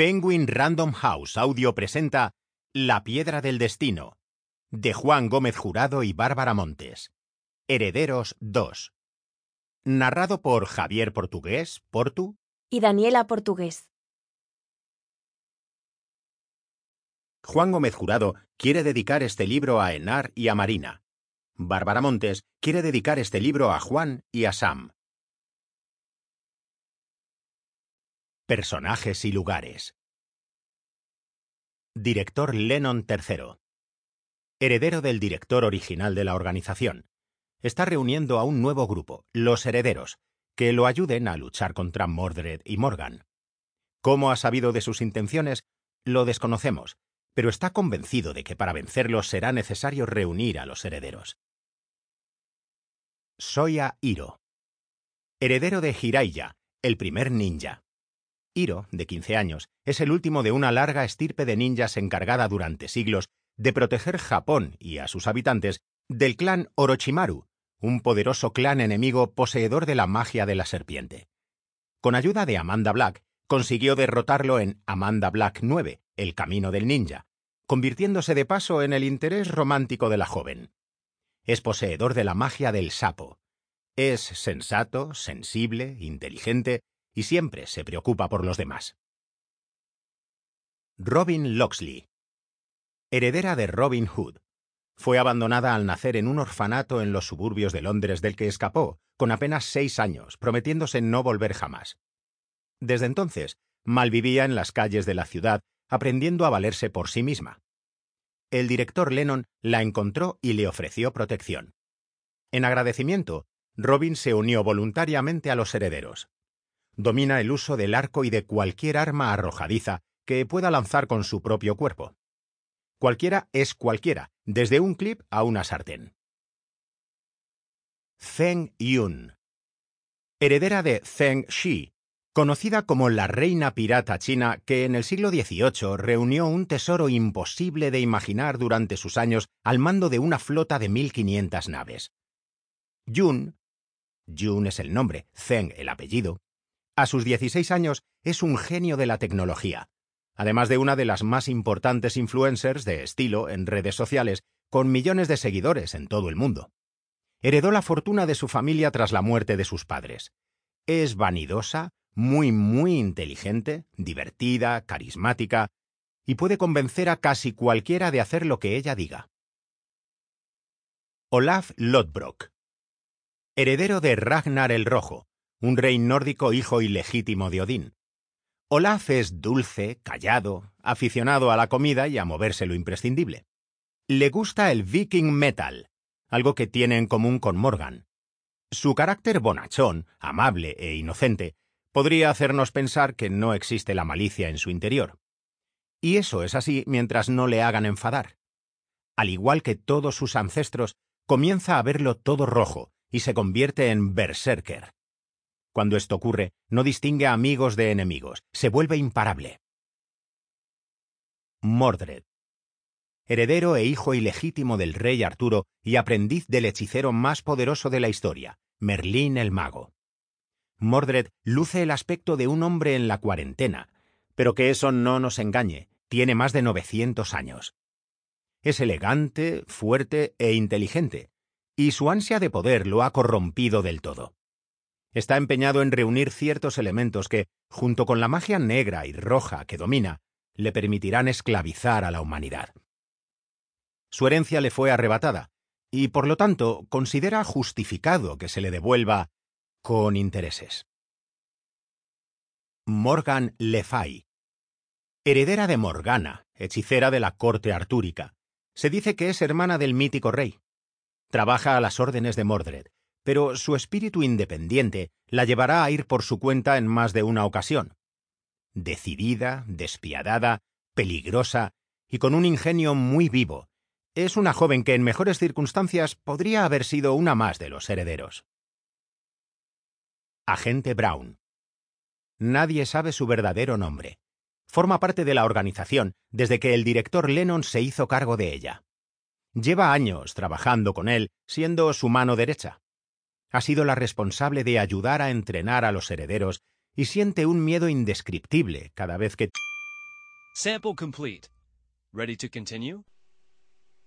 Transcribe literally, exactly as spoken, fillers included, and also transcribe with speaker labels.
Speaker 1: Penguin Random House Audio presenta La Piedra del Destino, de Juan Gómez Jurado y Bárbara Montes. Herederos dos. Narrado por Javier Portugués, Portu.
Speaker 2: Y Daniela Portugués.
Speaker 1: Juan Gómez Jurado quiere dedicar este libro a Enar y a Marina. Bárbara Montes quiere dedicar este libro a Juan y a Sam. Personajes y lugares. Director Lennon tercero. Heredero del director original de la organización. Está reuniendo a un nuevo grupo, los herederos, que lo ayuden a luchar contra Mordred y Morgan. ¿Cómo ha sabido de sus intenciones? Lo desconocemos, pero está convencido de que para vencerlos será necesario reunir a los herederos. Soya Hiro. Heredero de Jiraiya, el primer ninja. Hiro, de quince años, es el último de una larga estirpe de ninjas encargada durante siglos de proteger Japón y a sus habitantes del clan Orochimaru, un poderoso clan enemigo poseedor de la magia de la serpiente. Con ayuda de Amanda Black, consiguió derrotarlo en Amanda Black nueve, El Camino del Ninja, convirtiéndose de paso en el interés romántico de la joven. Es poseedor de la magia del sapo. Es sensato, sensible, inteligente y siempre se preocupa por los demás. Robin Locksley. Heredera de Robin Hood. Fue abandonada al nacer en un orfanato en los suburbios de Londres del que escapó, con apenas seis años, prometiéndose no volver jamás. Desde entonces, malvivía en las calles de la ciudad, aprendiendo a valerse por sí misma. El director Lennon la encontró y le ofreció protección. En agradecimiento, Robin se unió voluntariamente a los herederos. Domina el uso del arco y de cualquier arma arrojadiza que pueda lanzar con su propio cuerpo. Cualquiera es cualquiera, desde un clip a una sartén. Zheng Yun. Heredera de Zheng Shi, conocida como la reina pirata china que en el siglo dieciocho reunió un tesoro imposible de imaginar durante sus años al mando de una flota de mil quinientas naves. Yun, Yun es el nombre, Zheng el apellido, a sus dieciséis años es un genio de la tecnología, además de una de las más importantes influencers de estilo en redes sociales, con millones de seguidores en todo el mundo. Heredó la fortuna de su familia tras la muerte de sus padres. Es vanidosa, muy muy inteligente, divertida, carismática, y puede convencer a casi cualquiera de hacer lo que ella diga. Olaf Lodbrok. Heredero de Ragnar el Rojo, un rey nórdico hijo ilegítimo de Odín. Olaf es dulce, callado, aficionado a la comida y a moverse lo imprescindible. Le gusta el viking metal, algo que tiene en común con Morgan. Su carácter bonachón, amable e inocente podría hacernos pensar que no existe la malicia en su interior. Y eso es así mientras no le hagan enfadar. Al igual que todos sus ancestros, comienza a verlo todo rojo y se convierte en berserker. Cuando esto ocurre, no distingue a amigos de enemigos, se vuelve imparable. Mordred. Heredero e hijo ilegítimo del rey Arturo y aprendiz del hechicero más poderoso de la historia, Merlín el Mago. Mordred luce el aspecto de un hombre en la cuarentena, pero que eso no nos engañe, tiene más de novecientos años. Es elegante, fuerte e inteligente, y su ansia de poder lo ha corrompido del todo. Está empeñado en reunir ciertos elementos que, junto con la magia negra y roja que domina, le permitirán esclavizar a la humanidad. Su herencia le fue arrebatada, y por lo tanto considera justificado que se le devuelva con intereses. Morgan Le Fay. Heredera de Morgana, hechicera de la corte artúrica. Se dice que es hermana del mítico rey. Trabaja a las órdenes de Mordred, pero su espíritu independiente la llevará a ir por su cuenta en más de una ocasión. Decidida, despiadada, peligrosa y con un ingenio muy vivo, es una joven que en mejores circunstancias podría haber sido una más de los herederos. Agente Brown. Nadie sabe su verdadero nombre. Forma parte de la organización desde que el director Lennon se hizo cargo de ella. Lleva años trabajando con él, siendo su mano derecha. Ha sido la responsable de ayudar a entrenar a los herederos y siente un miedo indescriptible cada vez que...
Speaker 3: Sample complete. Ready to continue?